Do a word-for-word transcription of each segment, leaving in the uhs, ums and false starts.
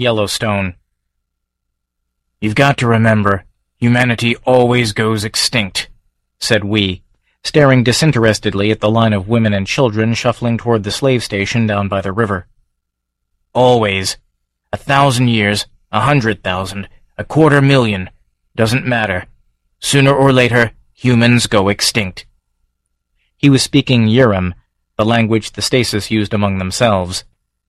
Yellowstone. "You've got to remember, humanity always goes extinct," said Wee, staring disinterestedly at the line of women and children shuffling toward the slave station down by the river. "Always. A thousand years, a hundred thousand, a quarter million, doesn't matter. Sooner or later, humans go extinct." He was speaking Yurem, the language the stasis used among themselves.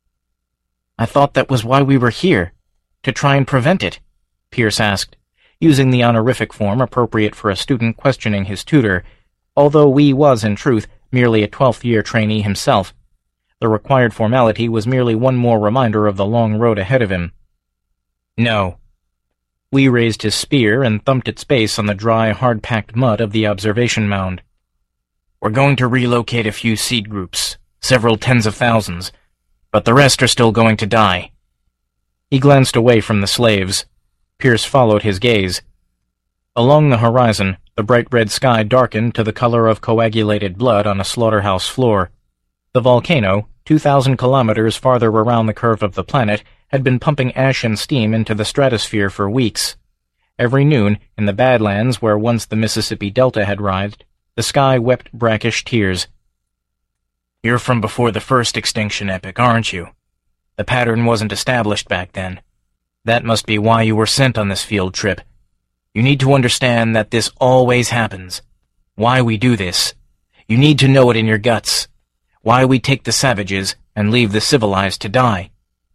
"I thought that was why we were here, to try and prevent it," Pierce asked, using the honorific form appropriate for a student questioning his tutor, although Wee was, in truth, merely a twelfth-year trainee himself. The required formality was merely one more reminder of the long road ahead of him. "No." Wee raised his spear and thumped its base on the dry, hard-packed mud of the observation mound. "We're going to relocate a few seed groups, several tens of thousands, but the rest are still going to die." He glanced away from the slaves. Pierce followed his gaze. Along the horizon, the bright red sky darkened to the color of coagulated blood on a slaughterhouse floor. The volcano, two thousand kilometers farther around the curve of the planet, had been pumping ash and steam into the stratosphere for weeks. Every noon, in the Badlands where once the Mississippi Delta had writhed, the sky wept brackish tears. "You're from before the first extinction epoch, aren't you? The pattern wasn't established back then. That must be why you were sent on this field trip. You need to understand that this always happens. Why we do this. You need to know it in your guts. Why we take the savages and leave the civilized to die."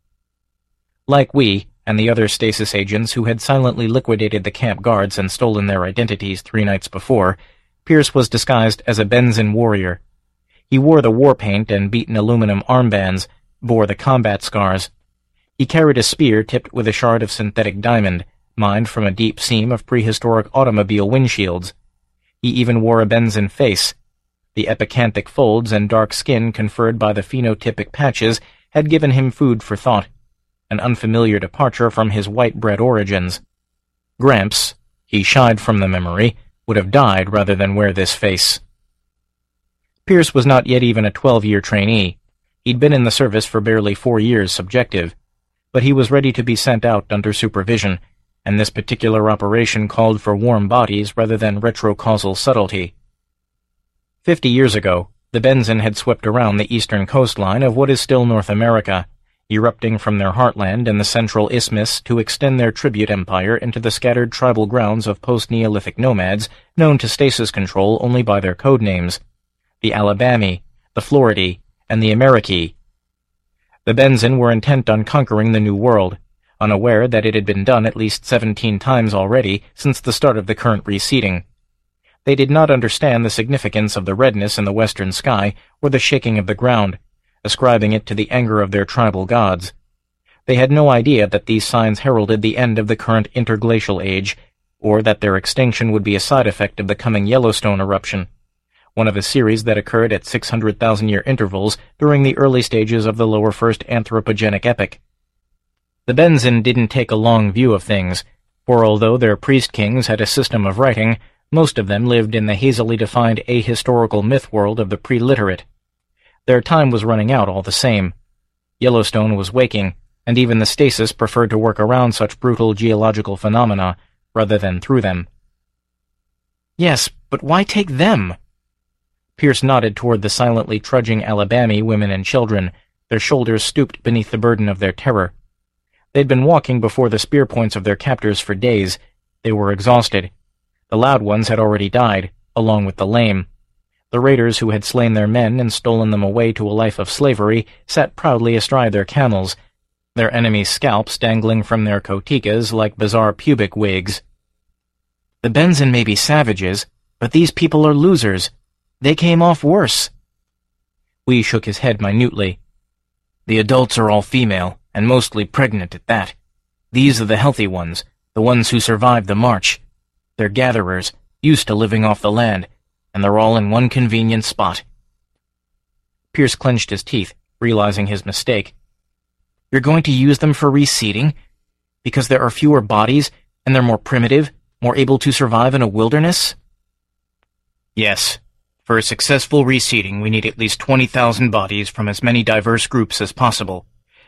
Like we, and the other stasis agents who had silently liquidated the camp guards and stolen their identities three nights before, Pierce was disguised as a Benzin warrior. He wore the war paint and beaten aluminum armbands, bore the combat scars. He carried a spear tipped with a shard of synthetic diamond, mined from a deep seam of prehistoric automobile windshields. He even wore a Benzin face. The epicanthic folds and dark skin conferred by the phenotypic patches had given him food for thought, an unfamiliar departure from his white-bread origins. Gramps, he shied from the memory, would have died rather than wear this face. Pierce was not yet even a twelve-year trainee. He'd been in the service for barely four years subjective, but he was ready to be sent out under supervision, and this particular operation called for warm bodies rather than retrocausal subtlety. Fifty years ago, the Benzin had swept around the eastern coastline of what is still North America, erupting from their heartland in the central isthmus to extend their tribute empire into the scattered tribal grounds of post-Neolithic nomads known to stasis control only by their code names, the Alabami, the Floridae, and the Americi. The Benzin were intent on conquering the New World, unaware that it had been done at least seventeen times already since the start of the current reseeding. They did not understand the significance of the redness in the western sky or the shaking of the ground, ascribing it to the anger of their tribal gods. They had no idea that these signs heralded the end of the current interglacial age, or that their extinction would be a side effect of the coming Yellowstone eruption, one of a series that occurred at six hundred thousand year intervals during the early stages of the lower first anthropogenic epoch. The Benzin didn't take a long view of things, for although their priest-kings had a system of writing, most of them lived in the hazily defined ahistorical myth world of the pre-literate. Their time was running out all the same. Yellowstone was waking, and even the stasis preferred to work around such brutal geological phenomena, rather than through them. "Yes, but why take them?" Pierce nodded toward the silently trudging Alabami women and children, their shoulders stooped beneath the burden of their terror. They'd been walking before the spear points of their captors for days. They were exhausted. The loud ones had already died, along with the lame. The raiders who had slain their men and stolen them away to a life of slavery sat proudly astride their camels, their enemies' scalps dangling from their cotigas like bizarre pubic wigs. "The Benzin may be savages, but these people are losers. They came off worse." Wee shook his head minutely. "The adults are all female, and mostly pregnant at that. These are the healthy ones, the ones who survived the march. They're gatherers, used to living off the land, and they're all in one convenient spot." Pierce clenched his teeth, realizing his mistake. "You're going to use them for reseeding? Because there are fewer bodies, and they're more primitive, more able to survive in a wilderness?" "Yes. For a successful reseeding, we need at least twenty thousand bodies from as many diverse groups as possible,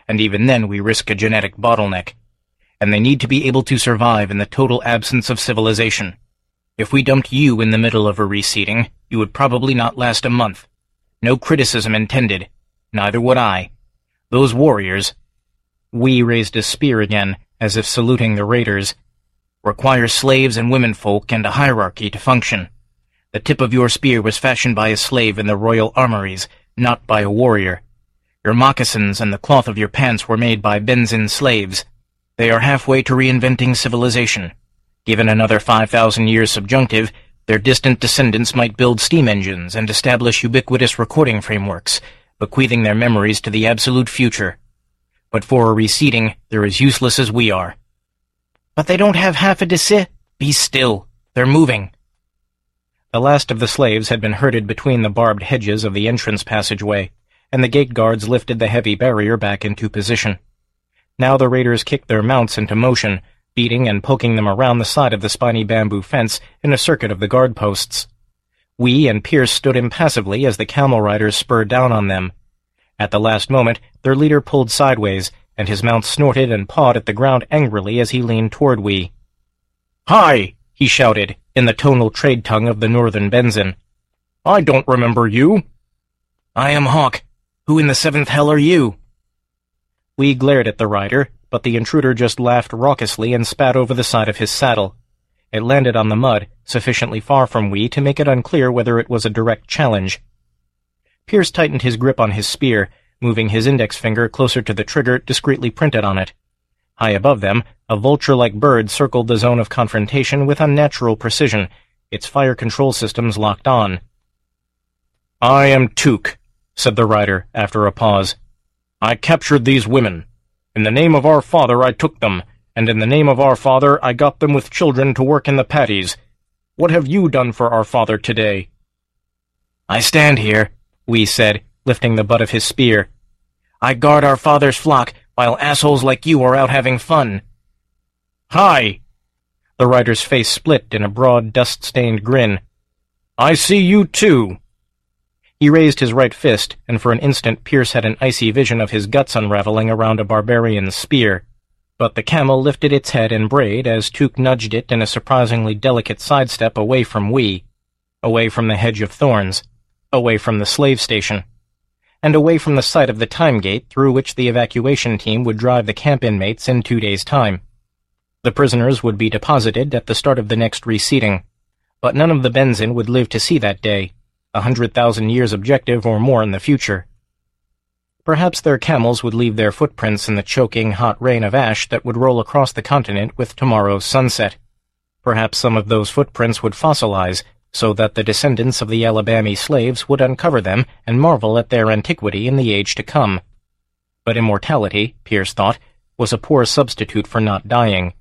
and even then we risk a genetic bottleneck. And they need to be able to survive in the total absence of civilization. If we dumped you in the middle of a reseeding, you would probably not last a month. No criticism intended. Neither would I. Those warriors—" We raised a spear again, as if saluting the raiders. "Require slaves and womenfolk and a hierarchy to function. The tip of your spear was fashioned by a slave in the royal armories, not by a warrior. Your moccasins and the cloth of your pants were made by Benzin slaves. They are halfway to reinventing civilization. Given another five thousand years subjunctive, their distant descendants might build steam engines and establish ubiquitous recording frameworks, bequeathing their memories to the absolute future. But for a reseeding, they're as useless as we are." "But they don't have half a deci—" "Be still. They're moving." The last of the slaves had been herded between the barbed hedges of the entrance passageway, and the gate guards lifted the heavy barrier back into position. Now the raiders kicked their mounts into motion, beating and poking them around the side of the spiny bamboo fence in a circuit of the guard posts. We and Pierce stood impassively as the camel riders spurred down on them. At the last moment, their leader pulled sideways, and his mount snorted and pawed at the ground angrily as he leaned toward we. "Hi!" he shouted, in the tonal trade tongue of the northern Benzin. "I don't remember you." "I am Hawk. Who in the seventh hell are you?" We glared at the rider, but the intruder just laughed raucously and spat over the side of his saddle. It landed on the mud, sufficiently far from we to make it unclear whether it was a direct challenge. Pierce tightened his grip on his spear, moving his index finger closer to the trigger discreetly printed on it. High above them, a vulture-like bird circled the zone of confrontation with unnatural precision, its fire control systems locked on. "I am Took," said the rider, after a pause. "I captured these women. In the name of our father I took them, and in the name of our father I got them with children to work in the paddies. What have you done for our father today?" "I stand here," we said, lifting the butt of his spear. "I guard our father's flock, while assholes like you are out having fun." "Hi!" The rider's face split in a broad, dust-stained grin. "I see you too." He raised his right fist, and for an instant Pierce had an icy vision of his guts unraveling around a barbarian's spear. But the camel lifted its head and brayed as Took nudged it in a surprisingly delicate sidestep away from we, away from the hedge of thorns, away from the slave station, and away from the site of the time gate through which the evacuation team would drive the camp inmates in two days' time. The prisoners would be deposited at the start of the next reseeding, but none of the Benzin would live to see that day, a hundred thousand years objective or more in the future. Perhaps their camels would leave their footprints in the choking, hot rain of ash that would roll across the continent with tomorrow's sunset. Perhaps some of those footprints would fossilize, so that the descendants of the Alabama slaves would uncover them and marvel at their antiquity in the age to come. But immortality, Pierce thought, was a poor substitute for not dying.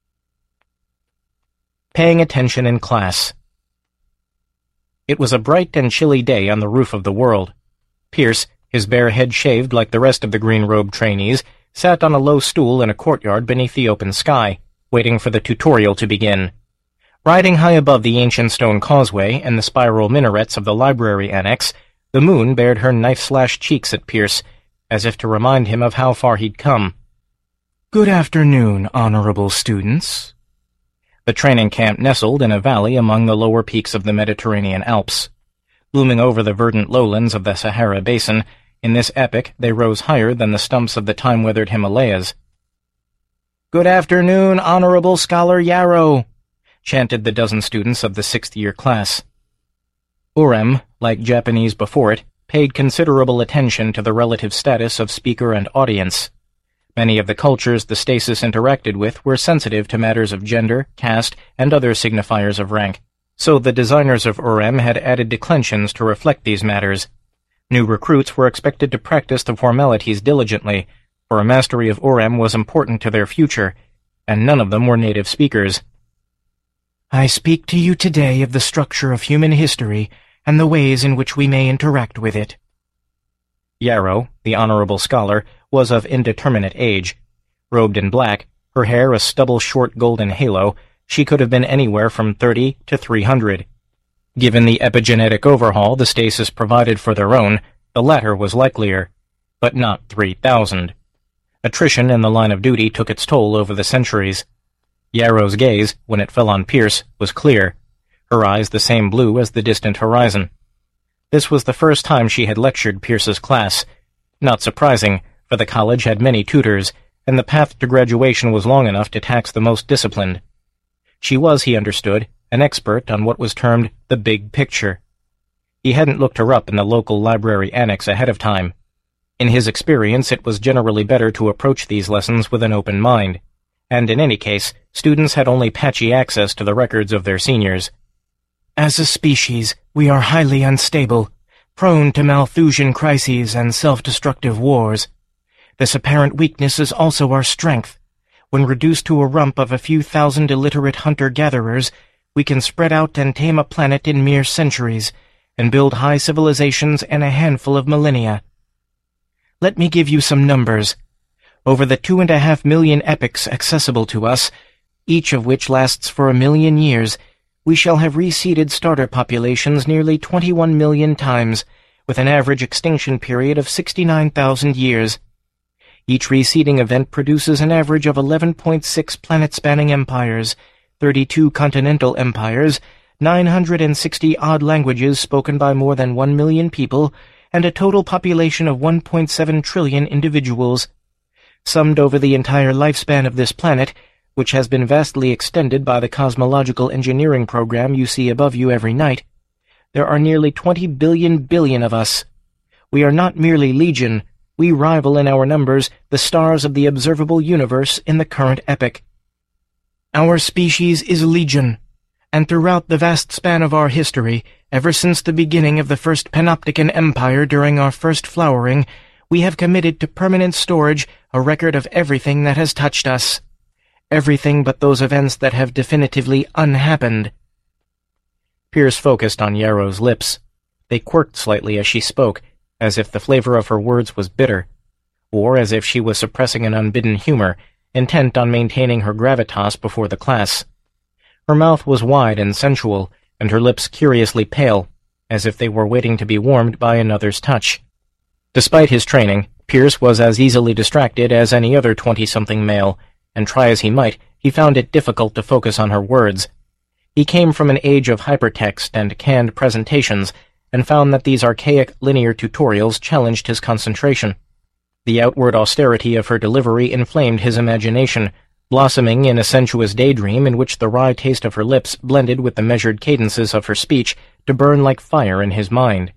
Paying attention in class. It was a bright and chilly day on the roof of the world. Pierce, his bare head shaved like the rest of the green-robed trainees, sat on a low stool in a courtyard beneath the open sky, waiting for the tutorial to begin. Riding high above the ancient stone causeway and the spiral minarets of the library annex, the moon bared her knife-slashed cheeks at Pierce, as if to remind him of how far he'd come. "Good afternoon, honorable students." The training camp nestled in a valley among the lower peaks of the Mediterranean Alps. Looming over the verdant lowlands of the Sahara Basin, in this epoch they rose higher than the stumps of the time-weathered Himalayas. "Good afternoon, Honorable Scholar Yarrow," chanted the dozen students of the sixth-year class. Urem, like Japanese before it, paid considerable attention to the relative status of speaker and audience. Many of the cultures the Stasis interacted with were sensitive to matters of gender, caste, and other signifiers of rank, so the designers of Urem had added declensions to reflect these matters. New recruits were expected to practice the formalities diligently, for a mastery of Urem was important to their future, and none of them were native speakers. "I speak to you today of the structure of human history and the ways in which we may interact with it." Yarrow, the honorable scholar, was of indeterminate age. Robed in black, her hair a stubble-short golden halo, she could have been anywhere from thirty to three hundred. Given the epigenetic overhaul the Stasis provided for their own, the latter was likelier, but not three thousand. Attrition in the line of duty took its toll over the centuries. Yarrow's gaze, when it fell on Pierce, was clear, her eyes the same blue as the distant horizon. This was the first time she had lectured Pierce's class. Not surprising, for the college had many tutors, and the path to graduation was long enough to tax the most disciplined. She was, he understood, an expert on what was termed the big picture. He hadn't looked her up in the local library annex ahead of time. In his experience, it was generally better to approach these lessons with an open mind, and in any case, students had only patchy access to the records of their seniors. As a species, we are highly unstable, prone to Malthusian crises and self-destructive wars. This apparent weakness is also our strength. When reduced to a rump of a few thousand illiterate hunter-gatherers, we can spread out and tame a planet in mere centuries, and build high civilizations in a handful of millennia. Let me give you some numbers. Over the two and a half million epochs accessible to us, each of which lasts for a million years, we shall have reseeded starter populations nearly twenty-one million times, with an average extinction period of sixty-nine thousand years. Each reseeding event produces an average of eleven point six planet-spanning empires, thirty-two continental empires, nine hundred sixty odd languages spoken by more than one million people, and a total population of one point seven trillion individuals. Summed over the entire lifespan of this planet, which has been vastly extended by the cosmological engineering program you see above you every night, there are nearly twenty billion billion of us. We are not merely legion, we rival in our numbers the stars of the observable universe in the current epoch. Our species is legion, and throughout the vast span of our history, ever since the beginning of the first Panoptican Empire during our first flowering, we have committed to permanent storage a record of everything that has touched us. Everything but those events that have definitively unhappened. Pierce focused on Yarrow's lips. They quirked slightly as she spoke, as if the flavor of her words was bitter, or as if she was suppressing an unbidden humor, intent on maintaining her gravitas before the class. Her mouth was wide and sensual, and her lips curiously pale, as if they were waiting to be warmed by another's touch. Despite his training, Pierce was as easily distracted as any other twenty-something male, and try as he might, he found it difficult to focus on her words. He came from an age of hypertext and canned presentations, and found that these archaic linear tutorials challenged his concentration. The outward austerity of her delivery inflamed his imagination, blossoming in a sensuous daydream in which the wry taste of her lips blended with the measured cadences of her speech to burn like fire in his mind.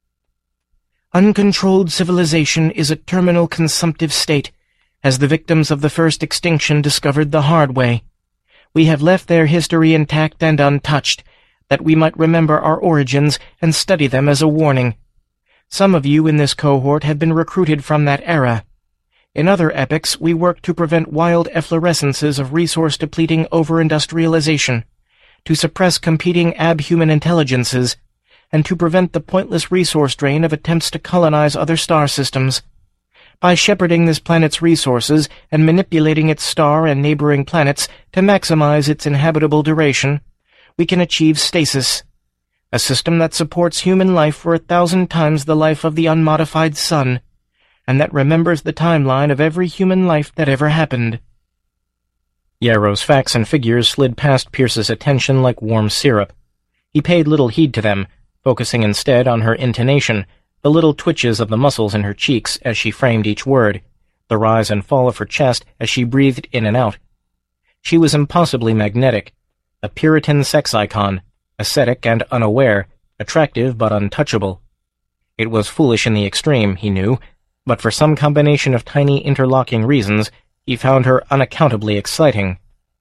Uncontrolled civilization is a terminal consumptive state, as the victims of the first extinction discovered the hard way. We have left their history intact and untouched, that we might remember our origins and study them as a warning. Some of you in this cohort have been recruited from that era. In other epochs, we worked to prevent wild efflorescences of resource-depleting over-industrialization, to suppress competing abhuman intelligences, and to prevent the pointless resource drain of attempts to colonize other star systems. By shepherding this planet's resources and manipulating its star and neighboring planets to maximize its inhabitable duration, we can achieve stasis, a system that supports human life for a thousand times the life of the unmodified sun, and that remembers the timeline of every human life that ever happened. Yarrow's facts and figures slid past Pierce's attention like warm syrup. He paid little heed to them, focusing instead on her intonation, the little twitches of the muscles in her cheeks as she framed each word, the rise and fall of her chest as she breathed in and out. She was impossibly magnetic, a Puritan sex icon, ascetic and unaware, attractive but untouchable. It was foolish in the extreme, he knew, but for some combination of tiny interlocking reasons, he found her unaccountably exciting.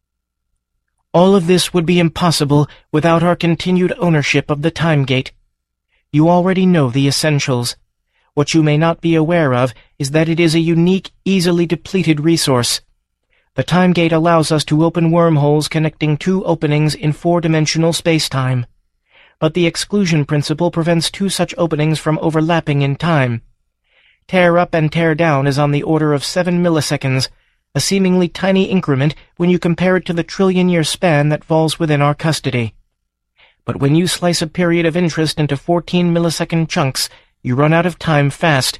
All of this would be impossible without our continued ownership of the Time Gate. You already know the essentials. What you may not be aware of is that it is a unique, easily depleted resource. The Time Gate allows us to open wormholes connecting two openings in four-dimensional space-time. But the exclusion principle prevents two such openings from overlapping in time. Tear up and tear down is on the order of seven milliseconds, a seemingly tiny increment when you compare it to the trillion-year span that falls within our custody. But when you slice a period of interest into fourteen millisecond chunks, you run out of time fast.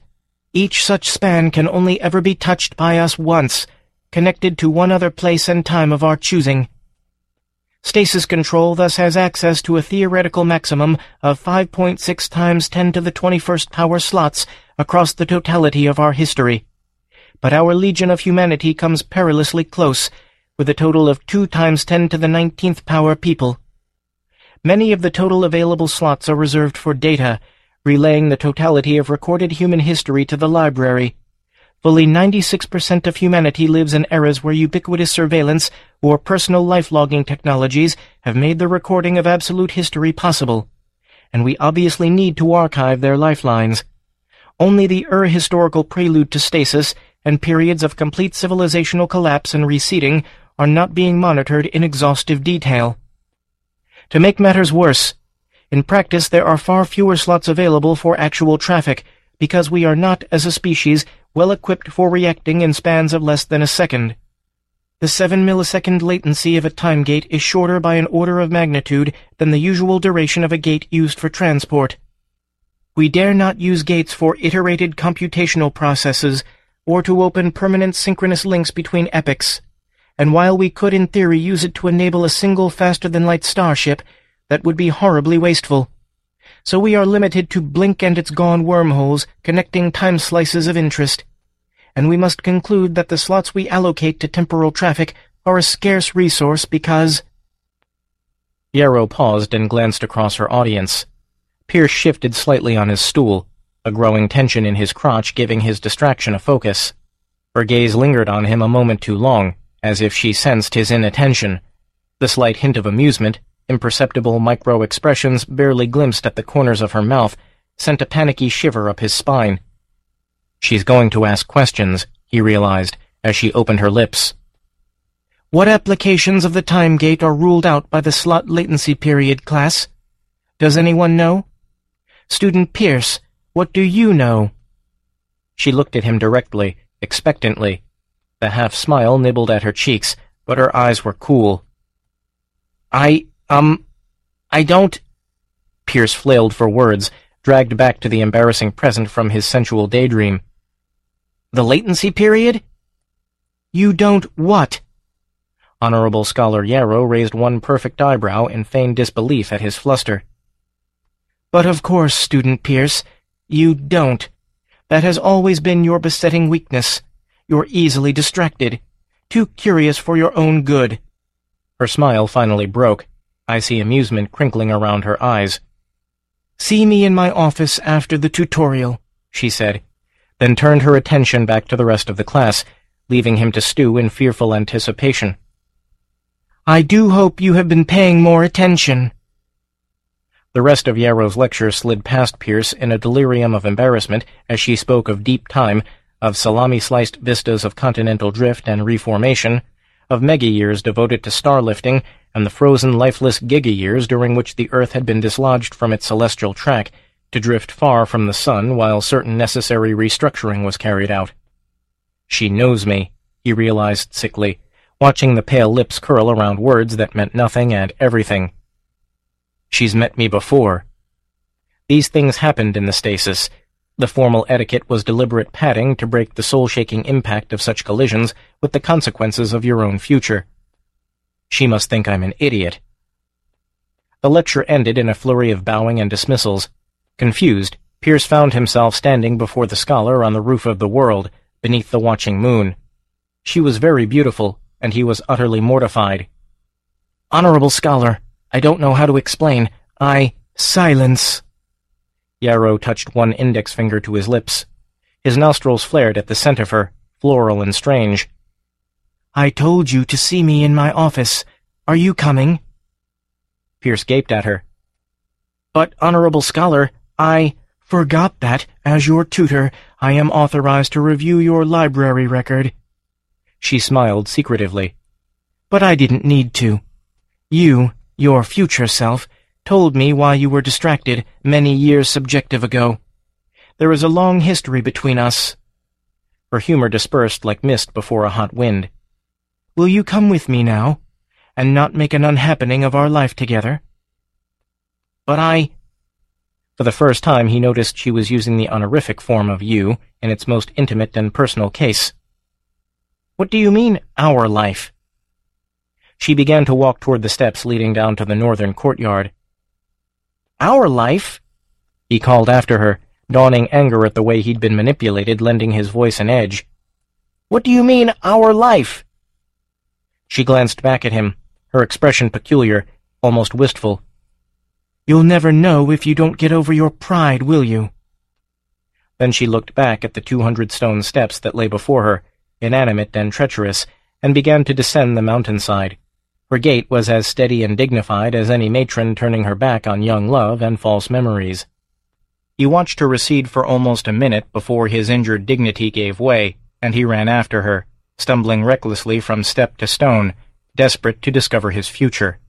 Each such span can only ever be touched by us once, connected to one other place and time of our choosing. Stasis control thus has access to a theoretical maximum of five point six times ten to the twenty-first power slots across the totality of our history. But our Legion of Humanity comes perilously close, with a total of two times ten to the nineteenth power people. Many of the total available slots are reserved for data, relaying the totality of recorded human history to the library. Fully ninety-six percent of humanity lives in eras where ubiquitous surveillance or personal life-logging technologies have made the recording of absolute history possible, and we obviously need to archive their lifelines. Only the Ur-historical prelude to stasis and periods of complete civilizational collapse and reseeding are not being monitored in exhaustive detail. To make matters worse, in practice there are far fewer slots available for actual traffic, because we are not, as a species, well equipped for reacting in spans of less than a second. The seven millisecond latency of a time gate is shorter by an order of magnitude than the usual duration of a gate used for transport. We dare not use gates for iterated computational processes, or to open permanent synchronous links between epochs, and while we could in theory use it to enable a single faster-than-light starship, that would be horribly wasteful. So we are limited to blink and it's gone wormholes connecting time slices of interest, and we must conclude that the slots we allocate to temporal traffic are a scarce resource because— Yarrow paused and glanced across her audience. Pierce shifted slightly on his stool, a growing tension in his crotch giving his distraction a focus. Her gaze lingered on him a moment too long, as if she sensed his inattention. The slight hint of amusement, imperceptible micro-expressions barely glimpsed at the corners of her mouth, sent a panicky shiver up his spine. She's going to ask questions, he realized, as she opened her lips. What applications of the time gate are ruled out by the slot latency period, class? Does anyone know? Student Pierce, what do you know? She looked at him directly, expectantly. The half-smile nibbled at her cheeks, but her eyes were cool. I, um, I don't— Pierce flailed for words, dragged back to the embarrassing present from his sensual daydream. The latency period? You don't what? Honorable Scholar Yarrow raised one perfect eyebrow in feigned disbelief at his fluster. But of course, Student Pierce, you don't. That has always been your besetting weakness. You're easily distracted, too curious for your own good. Her smile finally broke, icy amusement crinkling around her eyes. See me in my office after the tutorial, she said, then turned her attention back to the rest of the class, leaving him to stew in fearful anticipation. I do hope you have been paying more attention. The rest of Yarrow's lecture slid past Pierce in a delirium of embarrassment as she spoke of deep time, of salami-sliced vistas of continental drift and reformation, of mega-years devoted to star-lifting, and the frozen, lifeless giga-years during which the Earth had been dislodged from its celestial track to drift far from the sun while certain necessary restructuring was carried out. She knows me, he realized sickly, watching the pale lips curl around words that meant nothing and everything. She's met me before. These things happened in the stasis. The formal etiquette was deliberate padding to break the soul-shaking impact of such collisions with the consequences of your own future. She must think I'm an idiot. The lecture ended in a flurry of bowing and dismissals. Confused, Pierce found himself standing before the scholar on the roof of the world, beneath the watching moon. She was very beautiful, and he was utterly mortified. Honorable Scholar, I don't know how to explain. I— Silence. Yarrow touched one index finger to his lips. His nostrils flared at the scent of her, floral and strange. I told you to see me in my office. Are you coming? Pierce gaped at her. But, Honorable Scholar, I— Forgot that, as your tutor, I am authorized to review your library record. She smiled secretively. But I didn't need to. You, your future self, told me why you were distracted many years subjective ago. There is a long history between us. Her humor dispersed like mist before a hot wind. Will you come with me now, and not make an unhappening of our life together? But I— For the first time he noticed she was using the honorific form of you in its most intimate and personal case. "What do you mean, our life?" She began to walk toward the steps leading down to the northern courtyard. "Our life?" he called after her, dawning anger at the way he'd been manipulated, lending his voice an edge. "What do you mean, our life?" She glanced back at him, her expression peculiar, almost wistful. "You'll never know if you don't get over your pride, will you?" Then she looked back at the two hundred stone steps that lay before her, inanimate and treacherous, and began to descend the mountainside. Her gait was as steady and dignified as any matron turning her back on young love and false memories. He watched her recede for almost a minute before his injured dignity gave way, and he ran after her, stumbling recklessly from step to stone, desperate to discover his future.